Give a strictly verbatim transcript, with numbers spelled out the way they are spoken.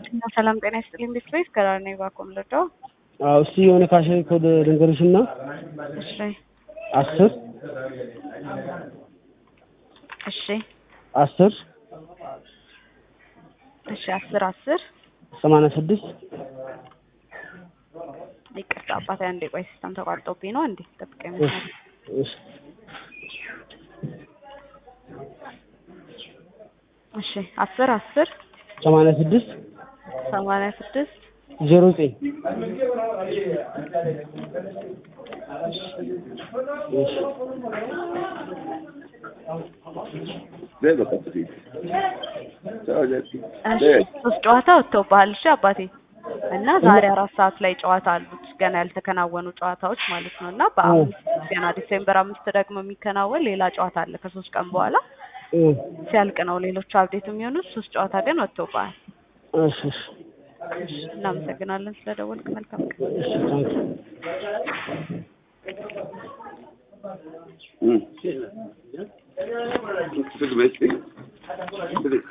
ሰላም ጤና ይስጥልኝ ቤተሰብ ከራኔ ባኮም ለዶ አው እሺ የሆነ ካሽ ኮድ ልንገርሽና እሺ አስር እሺ አስር እሺ አስር አስር ሰማንያ ስድስት ይቅርታ አባቴ አንዴ ቆይ ሲስተም ተቋርጦብኝ ነው እንዴ ተጠብቀኝ ማለት እሺ እሺ አስር አስር ሰማንያ ስድስት ሰማንያ ስድስት ዜሮ ዘጠኝ ሶስት ጨዋታ ወጥተውብሃል እሺ አባቴ እና ዛሬ አራት ሰዓት ላይ ጨዋታ አሉት ገና ያልተከናወኑ ጨዋታዎች ማለት ነውና በአምስት ገና ዲሴምበር አምስት ደግሞ የሚከናወን ሌላ ጨዋታ አለ ከሶስት ቀን በኋላ ሲያልቅ ነው ሌሎች አፕዴት የሚሆኑት ሶስት ጨዋታ ግን ወጥተውብሃል እሺ እሺ እናመሰግናለን ስለደወልክ መልካም እሺ ታንክ ዩ